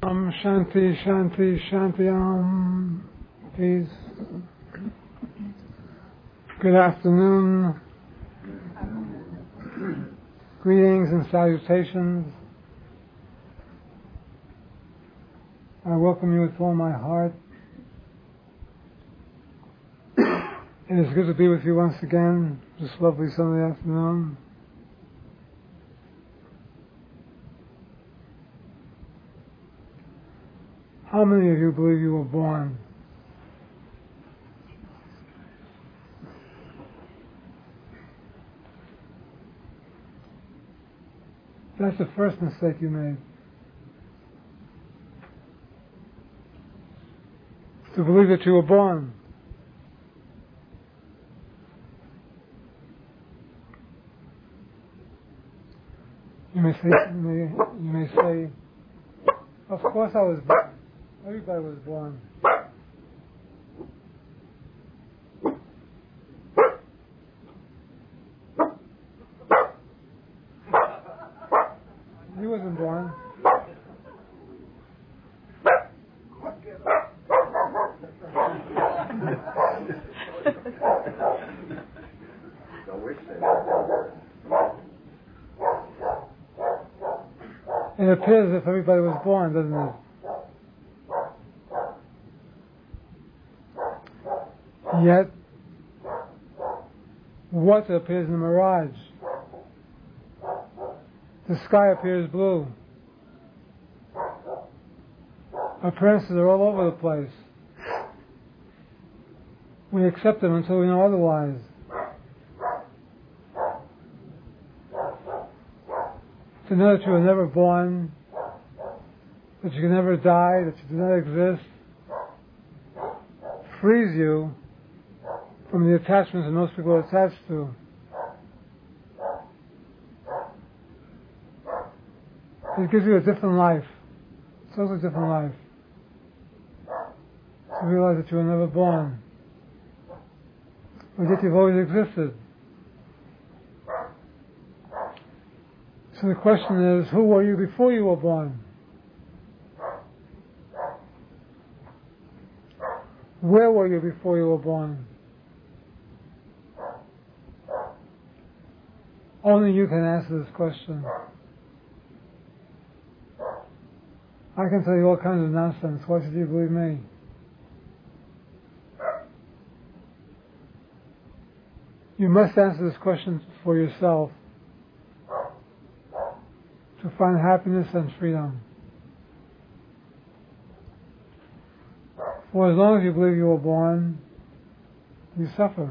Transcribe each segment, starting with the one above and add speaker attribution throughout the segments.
Speaker 1: Shanti, Shanti, Shanti, Peace. Good afternoon. Greetings and salutations. I welcome you with all my heart. It is good to be with you once again this lovely Sunday afternoon. How many of you believe you were born? That's the first mistake you made. To believe that you were born. You may say, of course I was born. Everybody was born. He wasn't born. It appears as if everybody was born, doesn't it? Yet, what appears in the mirage? The sky appears blue. Appearances are all over the place. We accept them until we know otherwise. To know that you were never born, that you can never die, that you do not exist, frees you from the attachments that most people are attached to. It gives you a different life, a totally different life. To realize that you were never born, but yet you've always existed. So the question is, who were you before you were born? Where were you before you were born? Only you can answer this question. I can tell you all kinds of nonsense. Why should you believe me? You must answer this question for yourself to find happiness and freedom. For as long as you believe you were born, you suffer.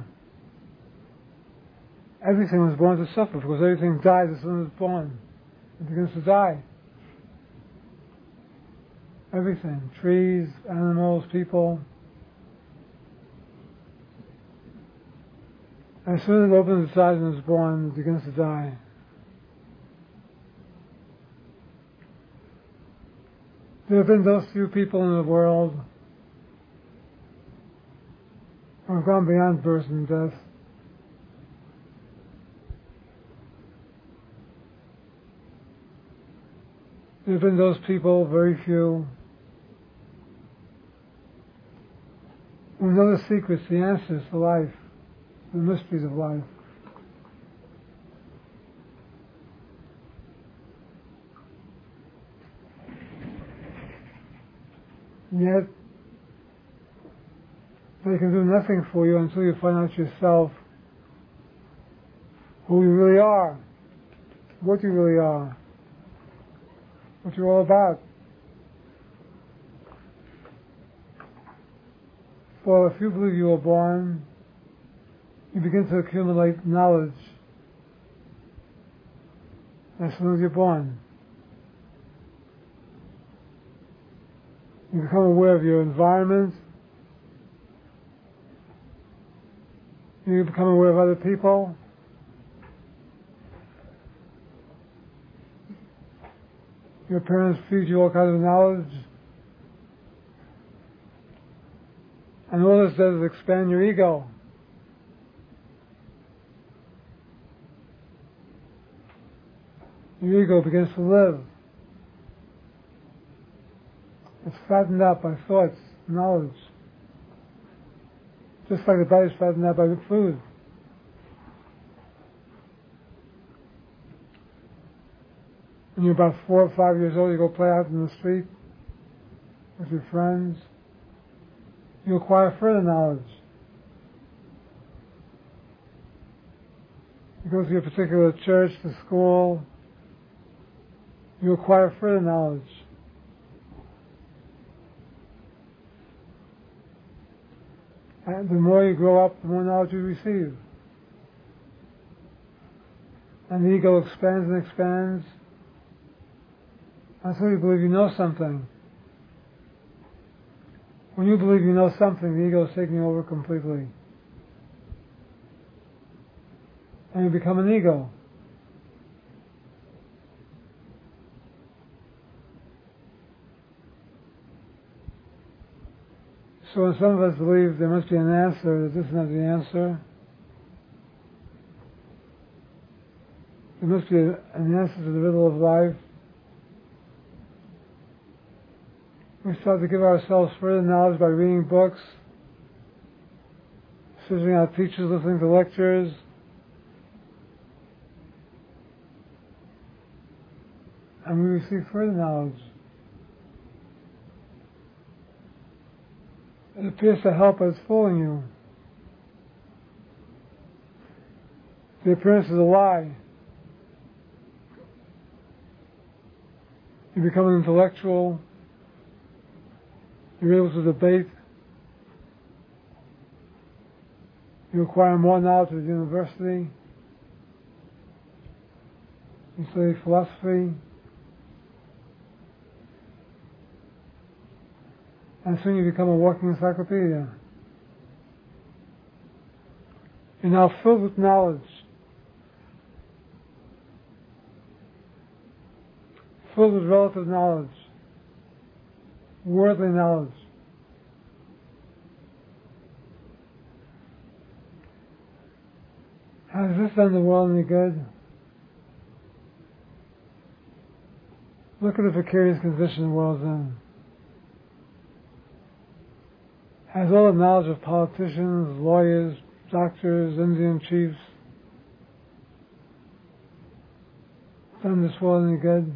Speaker 1: Everything was born to suffer because everything dies as soon as it's born. It begins to die. Everything. Trees, animals, people. As soon as it opens its eyes and is born, it begins to die. There have been those few people in the world who have gone beyond birth and death. There have been those people, very few, who know the secrets, the answers to life, the mysteries of life. Yet, they can do nothing for you until you find out yourself who you really are, what you really are, what you're all about. For if you believe you were born, you begin to accumulate knowledge as soon as you're born. You become aware of your environment. You become aware of other people. Your parents feed you all kinds of knowledge. And all this does is expand your ego. Your ego begins to live. It's fattened up by thoughts, knowledge. Just like the body's fattened up by the food. When you're about 4 or 5 years old, you go play out in the street with your friends. You acquire further knowledge. You go to a particular church, to school. You acquire further knowledge. And the more you grow up, the more knowledge you receive. And the ego expands and expands until you believe you know something. When you believe you know something, the ego is taking over completely. And you become an ego. So when some of us believe there must be an answer, that this is not the answer, there must be an answer to the riddle of life, we start to give ourselves further knowledge by reading books, searching out teachers, listening to lectures, and we receive further knowledge. It appears to help us fooling you. The appearance is a lie. You become an intellectual. You're able to debate. You acquire more knowledge at the university. You study philosophy. And soon you become a walking encyclopedia. You're now filled with knowledge. Filled with relative knowledge. Worldly knowledge. Has this done the world any good? Look at the precarious condition the world's in. Has all the knowledge of politicians, lawyers, doctors, Indian chiefs done this world any good?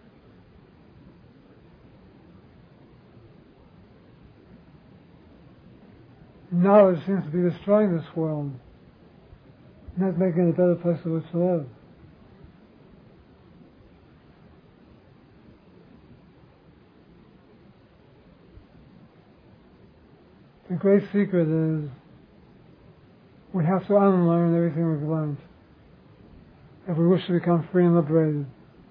Speaker 1: Knowledge seems to be destroying this world, not making it a better place in which to live. The great secret is we have to unlearn everything we've learned if we wish to become free and liberated.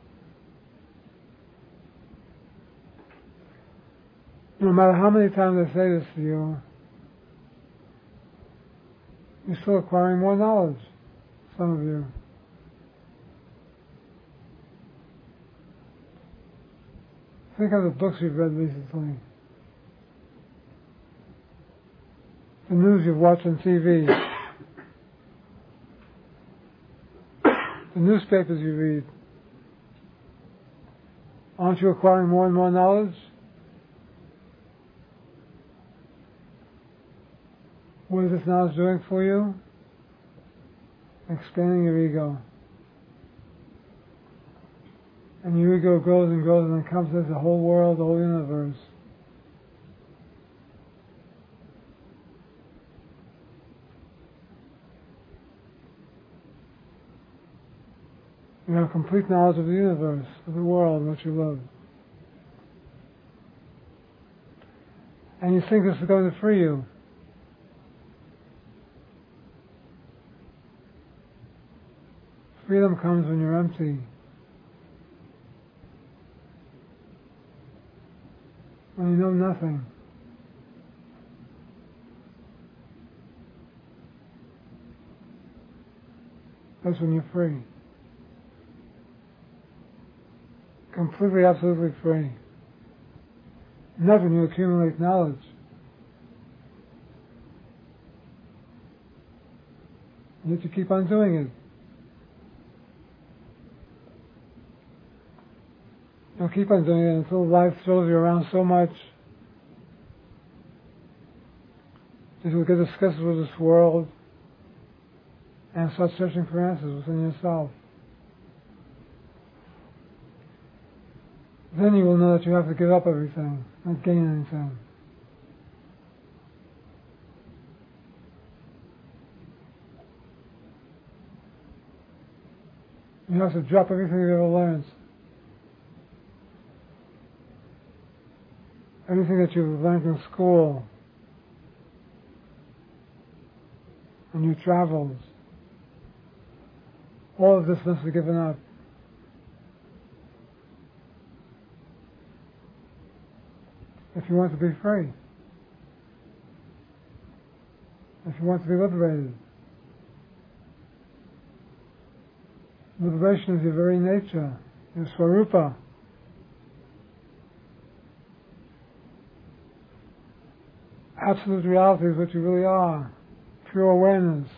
Speaker 1: No matter how many times I say this to you, you're still acquiring more knowledge, some of you. Think of the books you've read recently. The news you've watched on TV. The newspapers you read. Aren't you acquiring more and more knowledge? What is this knowledge doing for you? Expanding your ego. And your ego grows and grows and encompasses the whole world, the whole universe. You have complete knowledge of the universe, of the world in which you live. And you think this is going to free you. Freedom comes when you're empty. When you know nothing. That's when you're free. Completely, absolutely free. Not when you accumulate knowledge. You have to keep on doing it. You'll keep on doing it until life throws you around so much that you'll get disgusted with this world and start searching for answers within yourself. Then you will know that you have to give up everything, not gain anything. You have to drop everything you've ever learned. Everything that you've learned in school, and your travels, all of this must be given up. If you want to be free, if you want to be liberated. Liberation is your very nature, your swarupa. Absolute reality is what you really are, pure awareness.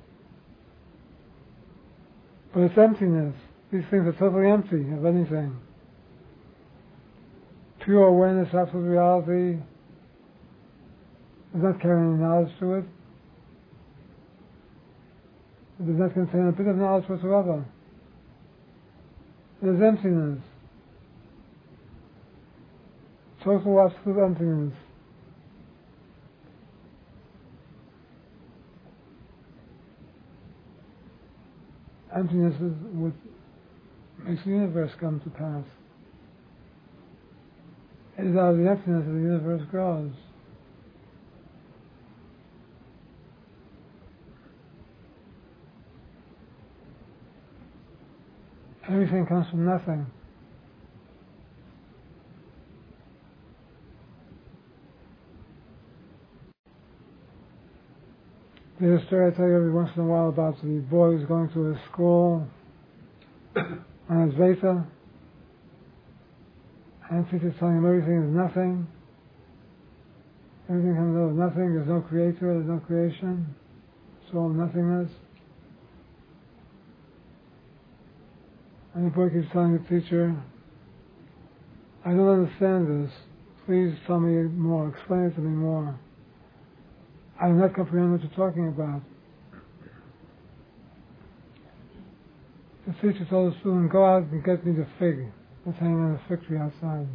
Speaker 1: But it's emptiness. These things are totally empty of anything. Pure awareness, absolute reality, does not carry any knowledge to it. It does not contain a bit of knowledge whatsoever. It is emptiness. Total absolute emptiness. Emptiness is what makes the universe come to pass. It is out of the emptiness that the universe grows. Everything comes from nothing. There's a story I tell you every once in a while about the boy who's going to a school on his Advaita, and the teacher's telling him everything is nothing. Everything comes out of nothing. There's no creator. There's no creation. It's all nothingness. And the boy keeps telling the teacher, I don't understand this. Please tell me more. Explain it to me more. I do not comprehend what you're talking about. The teacher told the student, go out and get me the fig that's hanging on the fig tree outside.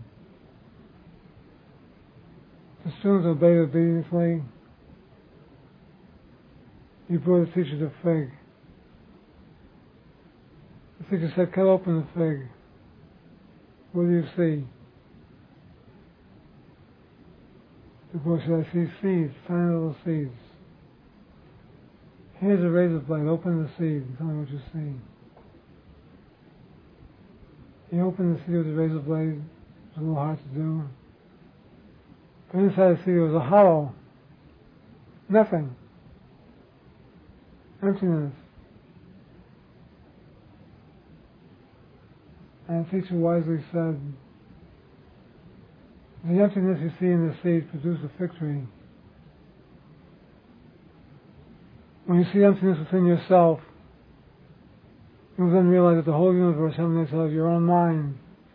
Speaker 1: The student obeyed obediently. He brought the teacher the fig. The teacher said, cut open the fig. What do you see? The boy said, I see seeds, tiny little seeds. Here's a razor blade, open the seed and tell me what you see. He opened the seed with the razor blade. It was a little hard to do. But inside the seed was a hollow. Nothing. Emptiness. And the teacher wisely said, the emptiness you see in the seed produces a fig tree. When you see emptiness within yourself, you will then realize that the whole universe emanates out of your own mind.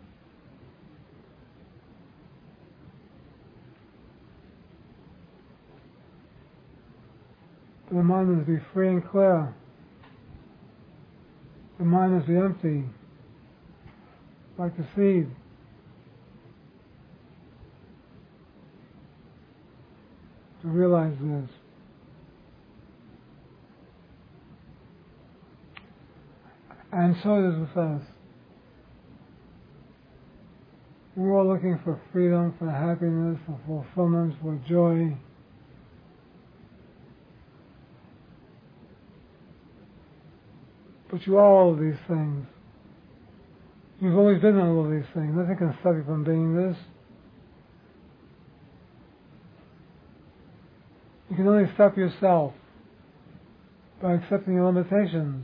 Speaker 1: But the mind must be free and clear. The mind must be empty, like the seed. To realize this. And so it is with us. We're all looking for freedom, for happiness, for fulfillment, for joy. But you are all of these things. You've always been all of these things. Nothing can stop you from being this. You can only stop yourself by accepting your limitations.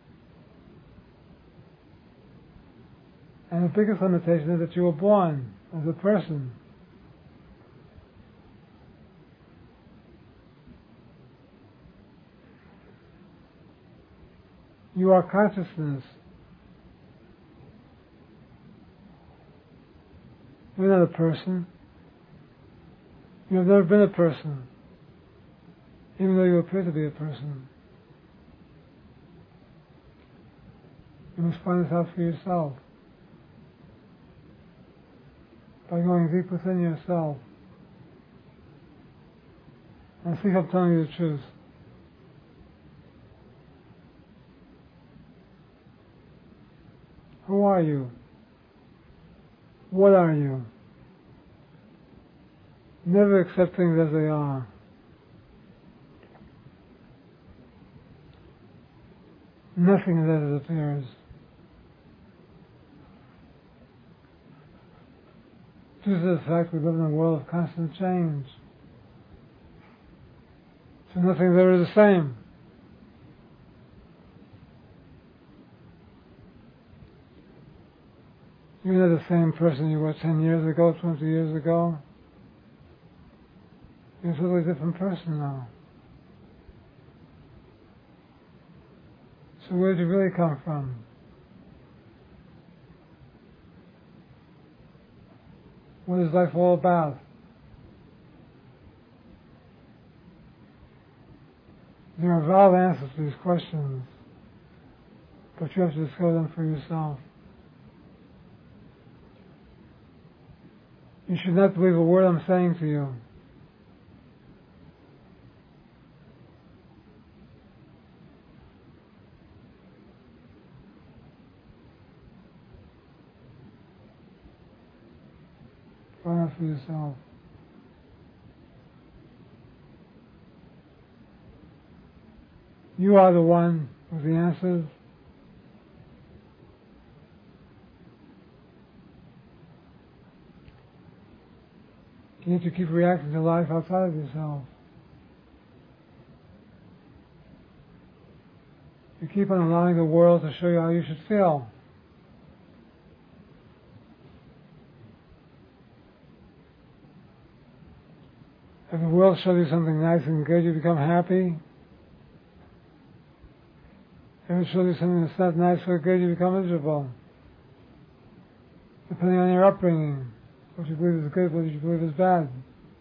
Speaker 1: And the biggest limitation is that you were born as a person. You are consciousness. You're not a person. You have never been a person, even though you appear to be a person. You must find this out for yourself by going deep within yourself. And see if I'm telling you the truth. Who are you? What are you? Never accept things as they are. Nothing is as it appears. Due to the fact we live in a world of constant change. So nothing there is the same. You're not the same person you were 10 years ago, 20 years ago. You're a totally different person now. So where did you really come from? What is life all about? There are valid answers to these questions, but you have to discover them for yourself. You should not believe a word I'm saying to you. Find out for yourself. You are the one with the answers. You need to keep reacting to life outside of yourself. You keep on allowing the world to show you how you should feel. If the world shows you something nice and good, you become happy. If it shows you something that's not nice or good, you become miserable. Depending on your upbringing, what you believe is good, what you believe is bad.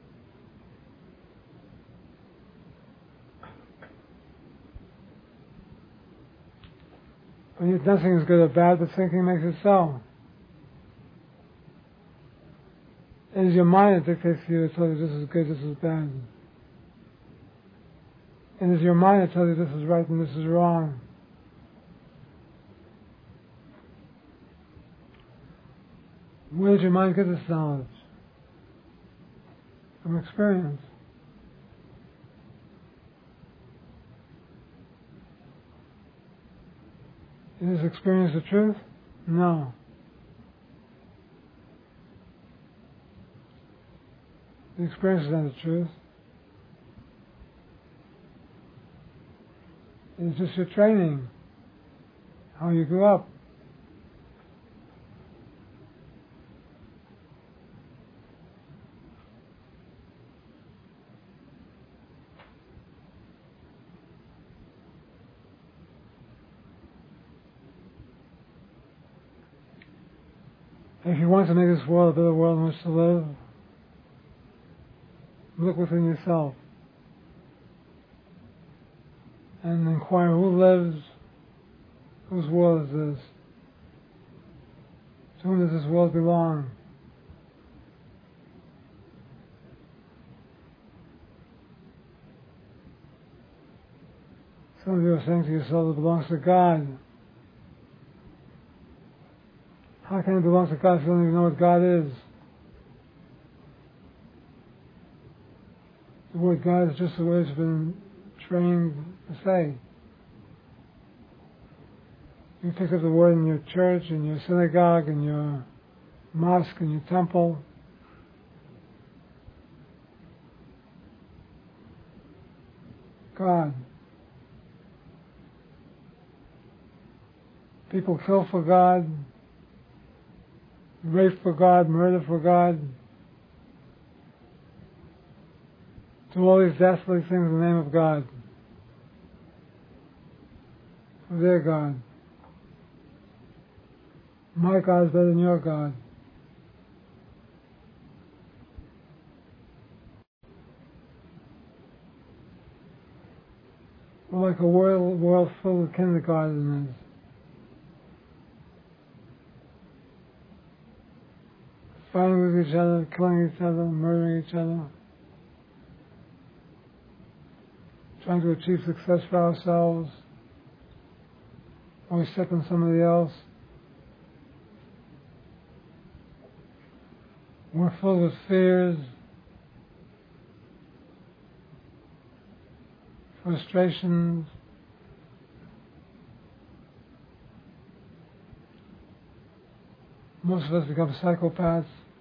Speaker 1: But yet nothing is good or bad, but thinking makes it so. It is your mind that dictates to you, that tells you this is good, this is bad. It is your mind that tells you this is right and this is wrong. Where did your mind get this knowledge? From experience. Is experience the truth? No. The experience is not the truth. It's just your training, how you grew up. If you want to make this world a better world in which to live, look within yourself and inquire who lives, whose world is this, to whom does this world belong. Some of you are saying to yourself, it belongs to God. How can it belong to God if you don't even know what God is? The word God is just the way it's been trained to say. You pick up the word in your church, in your synagogue, in your mosque, in your temple. God. People kill for God, rape for God, murder for God, do all these dastardly things in the name of God, for their God. My God is better than your God. like a world full of kindergarteners. Fighting with each other, killing each other, murdering each other, trying to achieve success for ourselves, or we step on somebody else. We're full of fears, frustrations, most of us become psychopaths.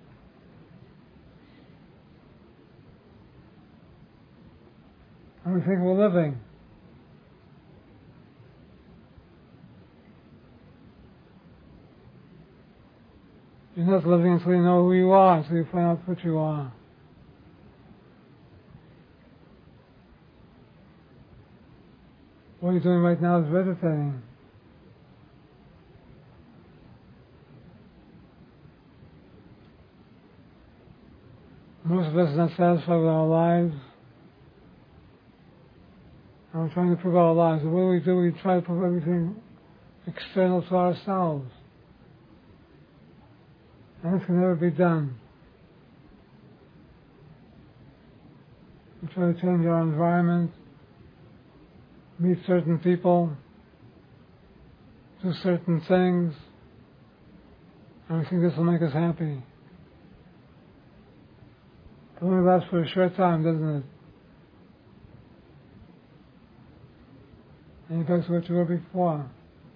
Speaker 1: And we think we're living. You're not living until you know who you are, until you find out what you are. What you're doing right now is meditating. Most of us are not satisfied with our lives. And we're trying to prove our lives. And what do? We try to prove everything external to ourselves. And this can never be done. We try to change our environment, meet certain people, do certain things, and we think this will make us happy. It only lasts for a short time, doesn't it? And you're back to what you were before.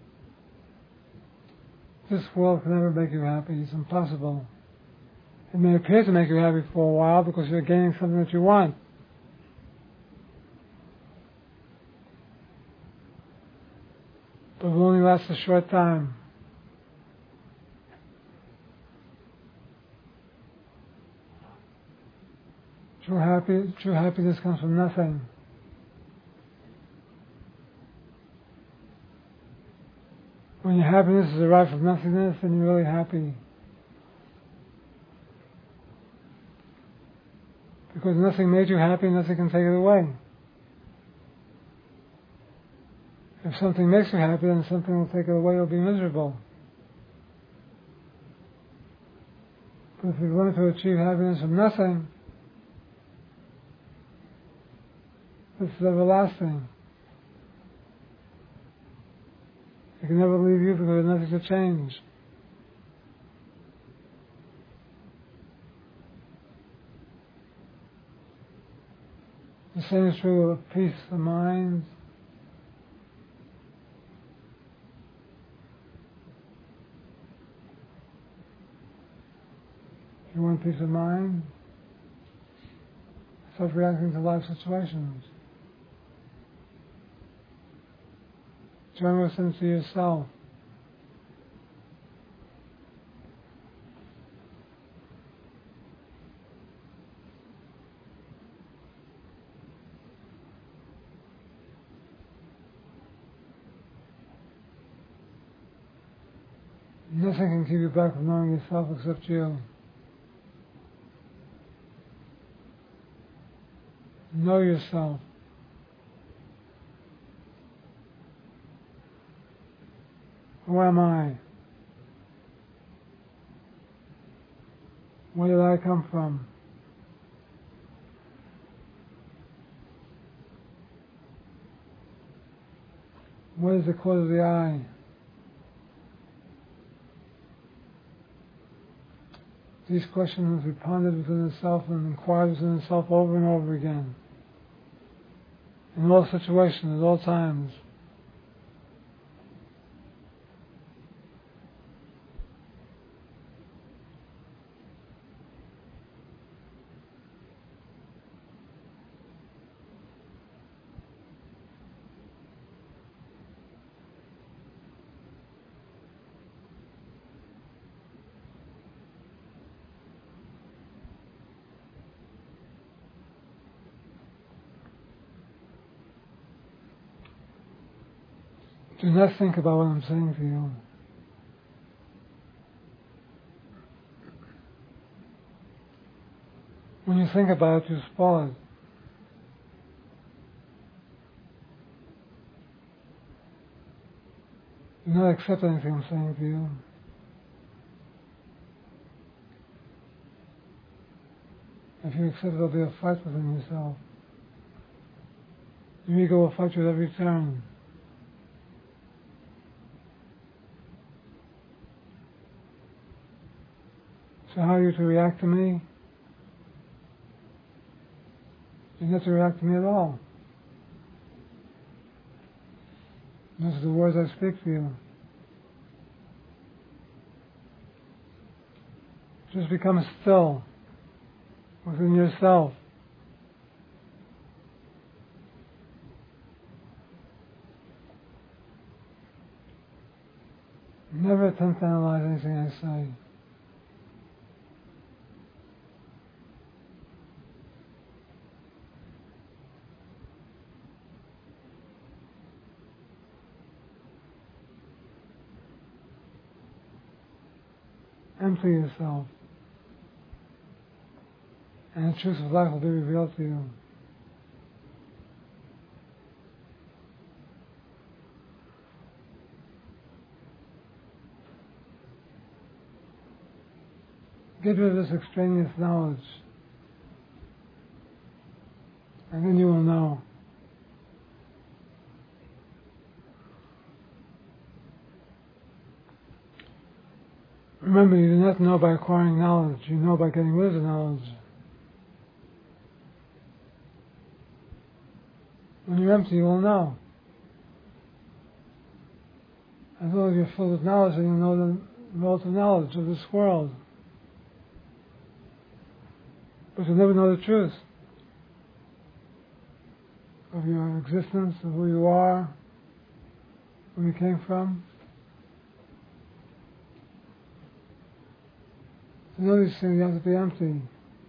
Speaker 1: This world can never make you happy. It's impossible. It may appear to make you happy for a while because you're gaining something that you want. But it will only last a short time. True happiness comes from nothing. When your happiness is derived from nothingness, then you're really happy. Because nothing made you happy, nothing can take it away. If something makes you happy, then something will take it away, you'll be miserable. But if you learn to achieve happiness from nothing, this is everlasting. It can never leave you because there's nothing to change. The same is true of peace of mind. If you want peace of mind, stop reacting to life situations. Turn within to yourself. Nothing can keep you back from knowing yourself except you. Know yourself. Who am I? Where did I come from? What is the cause of the I? These questions must be pondered within the self and inquired within the self over and over again. In all situations, at all times. Do not think about what I'm saying to you. When you think about it, you spoil it. Do not accept anything I'm saying to you. If you accept it, there'll be a fight within yourself. Your ego will fight you at every turn. So how are you to react to me? You're not to react to me at all. Those are the words I speak to you. Just become still within yourself. Never attempt to analyze anything I say. Empty yourself, and the truth of life will be revealed to you. Get rid of this extraneous knowledge, and then you will know. Remember, you do not know by acquiring knowledge, you know by getting rid of the knowledge. When you're empty, you will know. As long as you're filled with knowledge, then you'll know the relative knowledge of this world. But you'll never know the truth of your existence, of who you are, where you came from. To know these things, you have to be empty,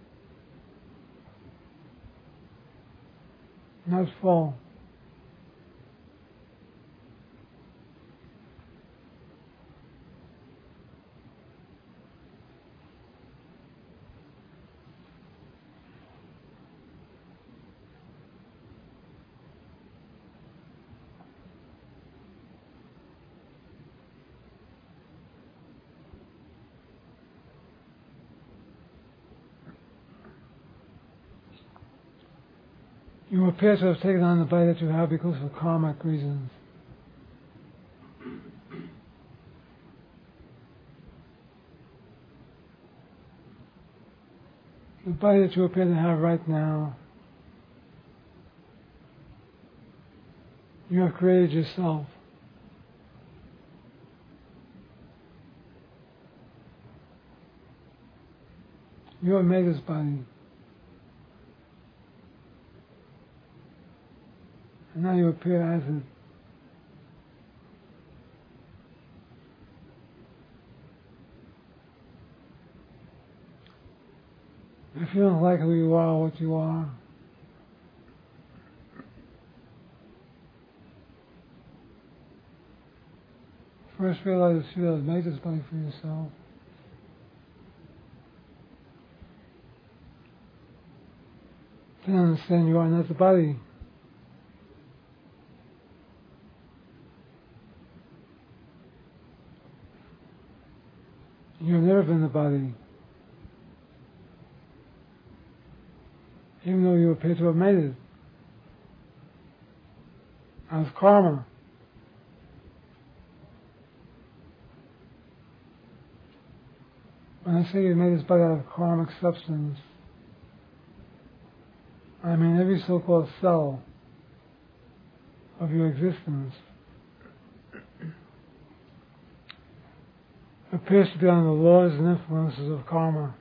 Speaker 1: not full. You appear to have taken on the body that you have because of karmic reasons. The body that you appear to have right now, you have created yourself. You have made this body. And now you appear as it. If you don't like who you are, what you are, first realize that you have made this body for yourself. Then understand you are not the body. You have never been the body. Even though you appear to have made it. As karma. When I say you made this body out of karmic substance, I mean every so-called cell of your existence appears to be under the laws and influences of karma.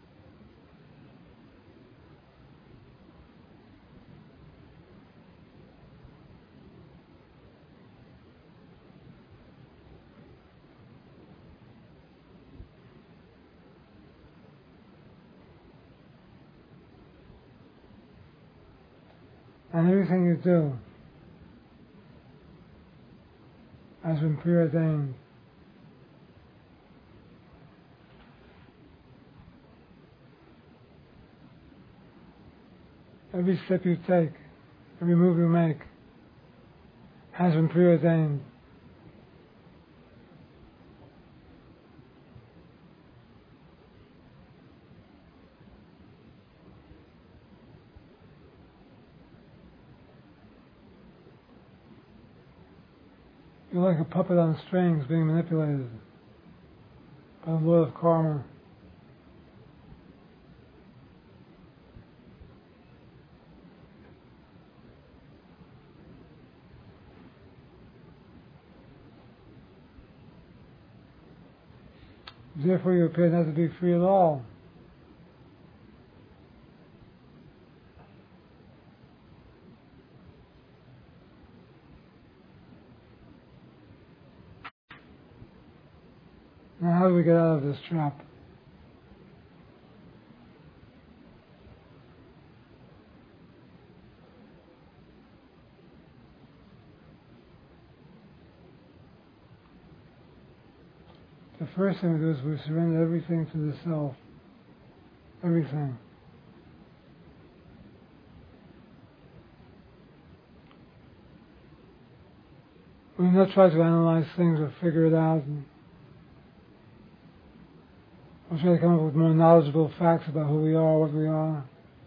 Speaker 1: And everything you do has been preordained. Every step you take, every move you make has been preordained. You're like a puppet on strings being manipulated by the law of karma. Therefore you appear not to be free at all. Now how do we get out of this trap? The first thing we do is we surrender everything to the self. Everything. We do not try to analyze things or figure it out. We'll try to come up with more knowledgeable facts about who we are, what we are.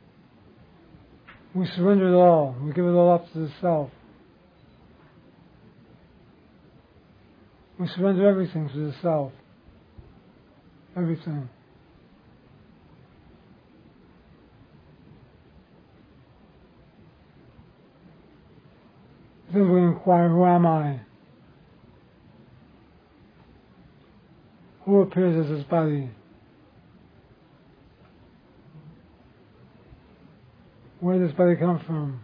Speaker 1: We surrender it all. We give it all up to the self. We surrender everything to the self. Everything. Then we inquire, who am I? Who appears as this body? Where did this body come from?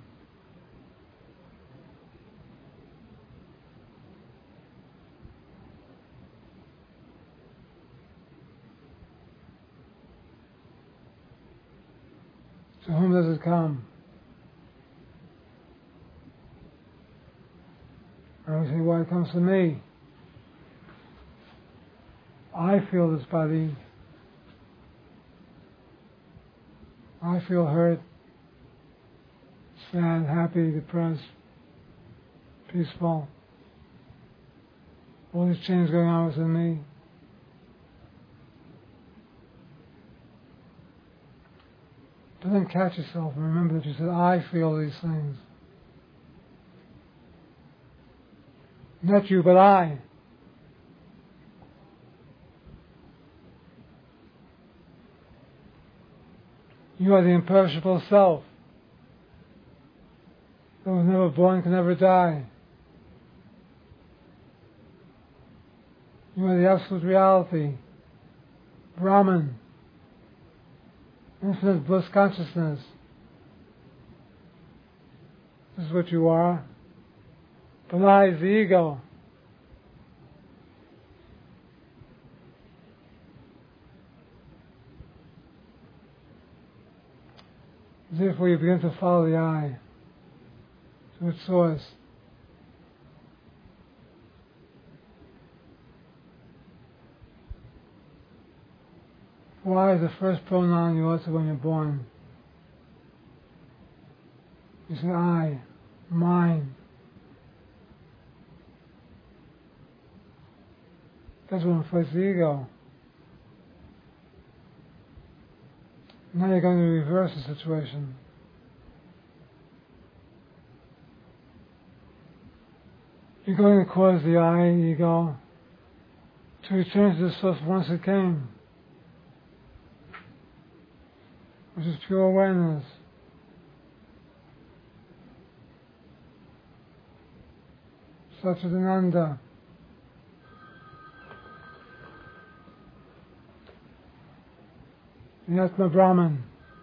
Speaker 1: To whom does it come? And we say, well, it comes to me. I feel this body. I feel hurt, sad, happy, depressed, peaceful. All these changes going on within me. But then catch yourself and remember that you said, I feel these things. Not you, but I. You are the imperishable self that was never born, can never die. You are the absolute reality, Brahman, infinite bliss consciousness. This is what you are. But I is the ego. Therefore you begin to follow the I to its source. I is the first pronoun you utter when you're born. You say I, mine. That's what inflates the ego. Now you're going to reverse the situation. You're going to cause the I, ego, to return to the source whence it came, which is pure awareness. Satchidananda. The Atma Brahman.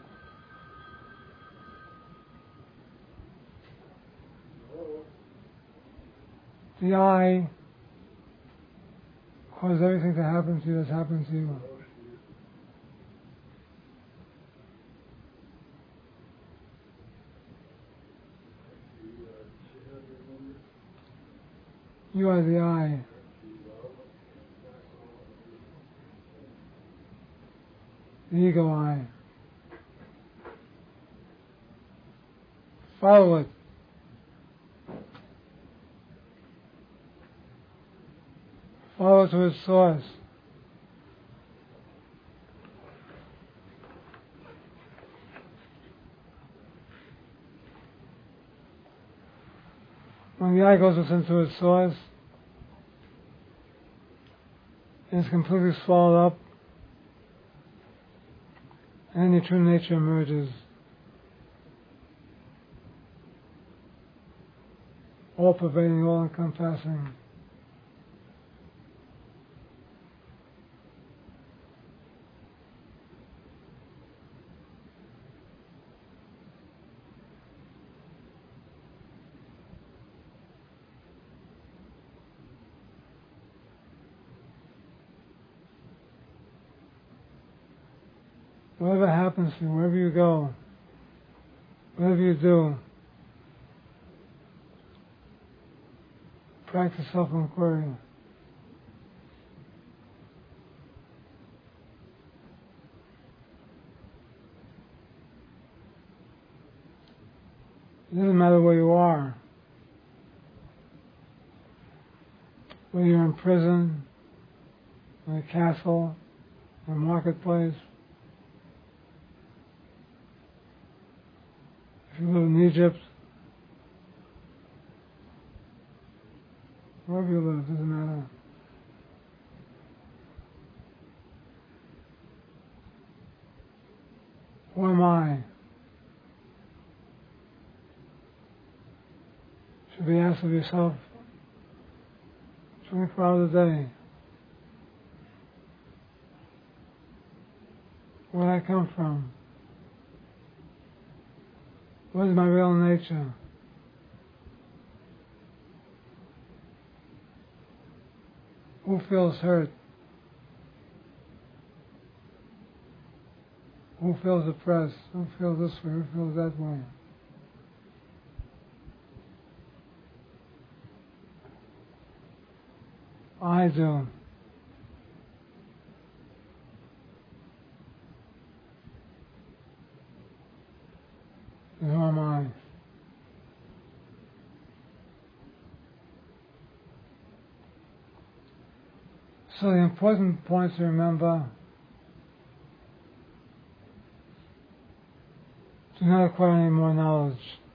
Speaker 1: The I caused everything to happen to you that's happened to you. You are the I. The ego I. Follow it. Follow to its source. When the I goes into its source, it's completely swallowed up, and your true nature emerges. All pervading, all encompassing. Whatever happens to you, wherever you go, whatever you do, practice self-inquiry. It doesn't matter where you are. Whether you're in prison, in a castle, in a marketplace, if you live in Egypt, wherever you live, it doesn't matter. Who am I? Should be asked of yourself 24 hours a day. Where did I come from? What is my real nature? Who feels hurt? Who feels depressed? Who feels this way? Who feels that way? I do. And who am I? So the important point to remember: do not acquire any more knowledge.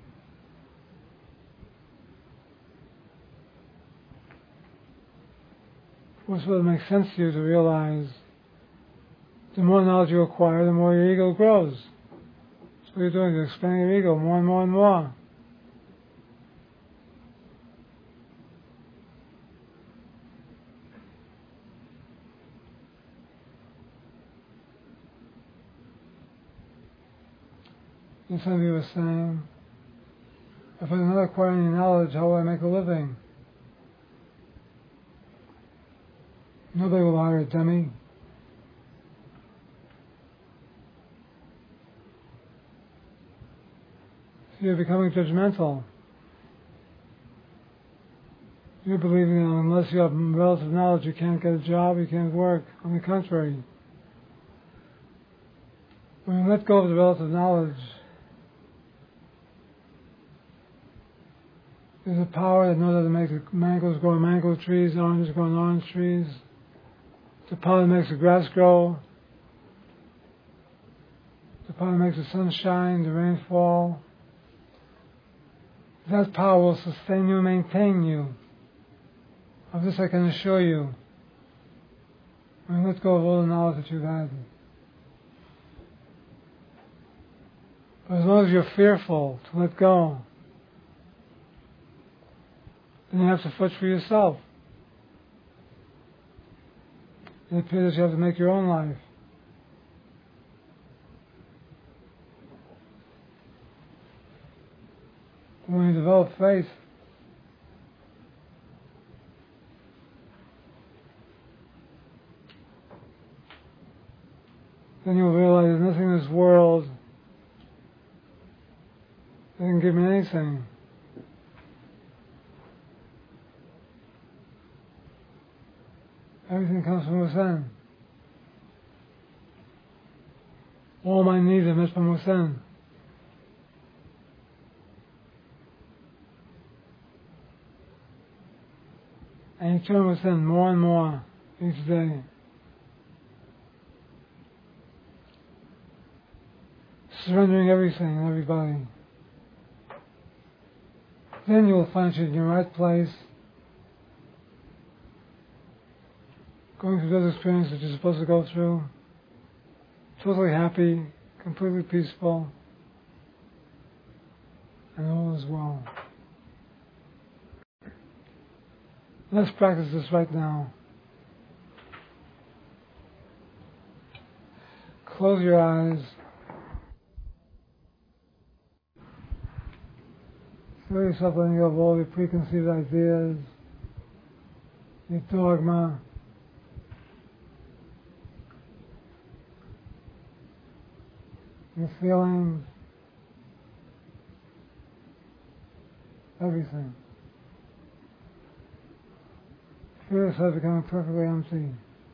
Speaker 1: First of all, it makes sense to you to realize the more knowledge you acquire, the more your ego grows. That's what you're doing, you're expanding your ego more and more and more. And some of you were saying, if I do not acquire any knowledge, how will I make a living? Nobody will hire a dummy. So you're becoming judgmental. You're believing that unless you have relative knowledge, you can't get a job, you can't work. On the contrary, when you let go of the relative knowledge, there's a power that knows how to make the mangoes grow on mango trees, oranges grow on orange trees. The power that makes the grass grow. The power that makes the sun shine, the rain fall. That power will sustain you and maintain you. Of this I can assure you. When you let go of all the knowledge that you've had. But as long as you're fearful to let go, then you have to fight for yourself. It appears you have to make your own life. When you develop faith, then you'll realize there's nothing in this world that can give me anything. Everything comes from within. All my needs are met from within. And you turn within more and more each day. Surrendering everything and everybody. Then you will find you in your right place. going through those experiences that you're supposed to go through, totally happy, completely peaceful, and all is well. Let's practice this right now. Close your eyes. Feel yourself letting go of all your preconceived ideas, your dogma, your feelings, everything. Feel yourself becoming perfectly empty.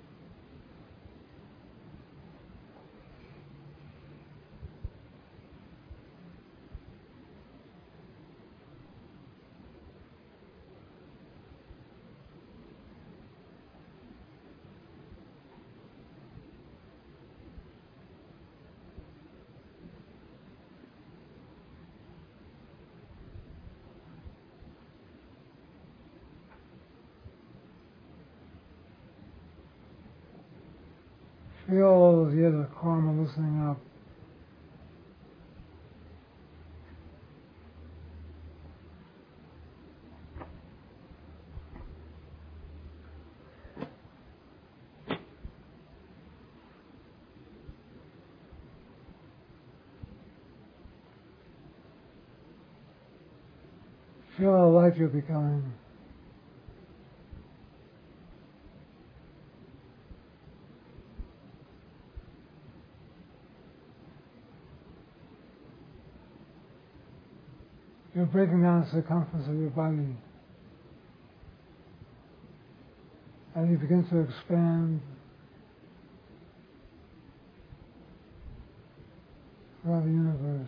Speaker 1: Feel all those years of karma loosening up. Feel how light you're becoming. You're breaking down the circumference of your body. And you begin to expand throughout the universe.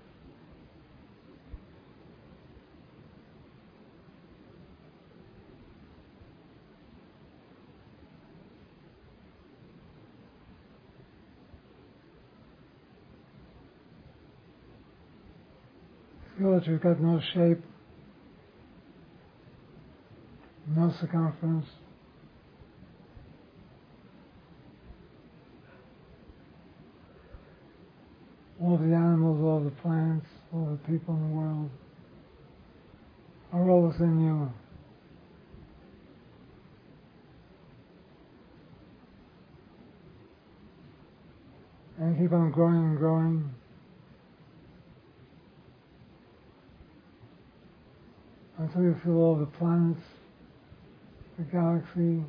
Speaker 1: Feel that you've got no shape, no circumference. All the animals, all the plants, all the people in the world are all within you. And you keep on growing and growing. Until you feel all the planets, the galaxy,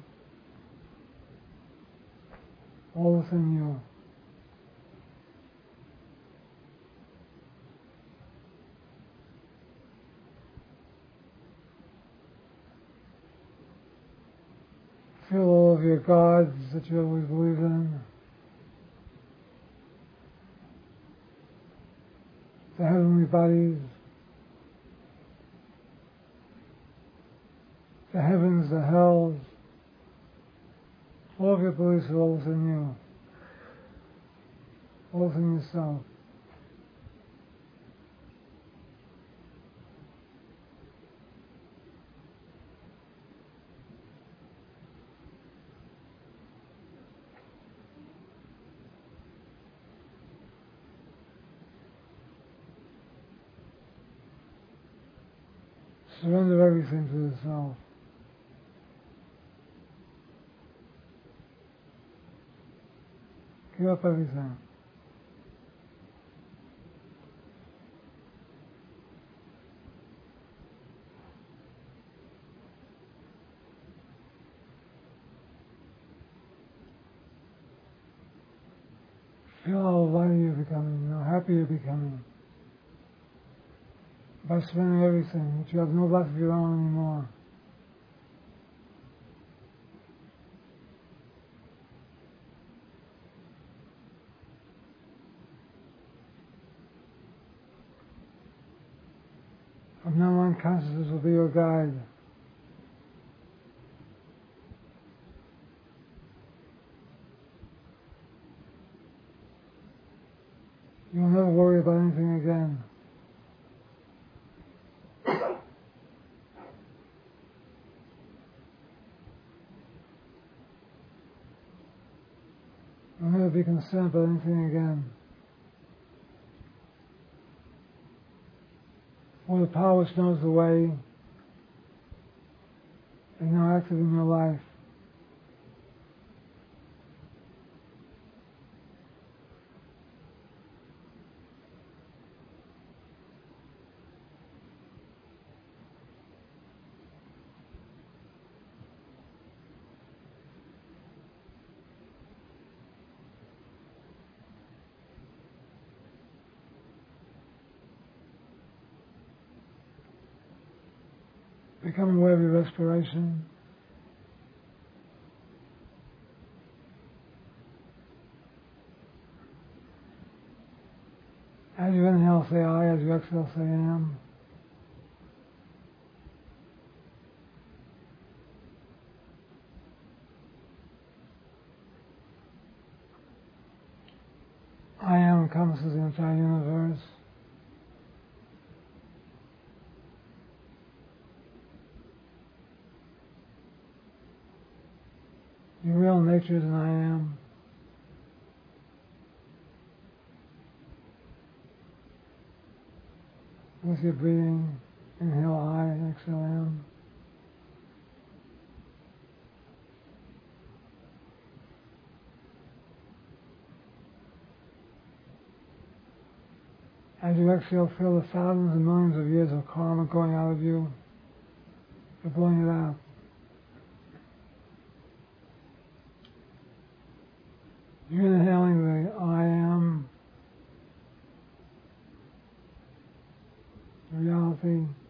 Speaker 1: all within you. Feel all of your gods that you always believed in. The heavenly bodies, the heavens, the hells, all of your beliefs are all within you, all within yourself. Surrender everything to the self. Give up everything. Feel how lighter you're becoming, how happy you're becoming. By surrendering everything, that you have no life of your own anymore. From now on, consciousness will be your guide. You will never worry about anything again. be concerned about anything again. For the power which knows the way is now active in your life. Become aware of your respiration. As you inhale, say I. As you exhale, say am. I am encompasses the entire universe. Your real nature is an I am. With your breathing, inhale I, exhale am. As you exhale, feel the thousands and millions of years of karma going out of you. You're blowing it out. You're inhaling the I am, the reality,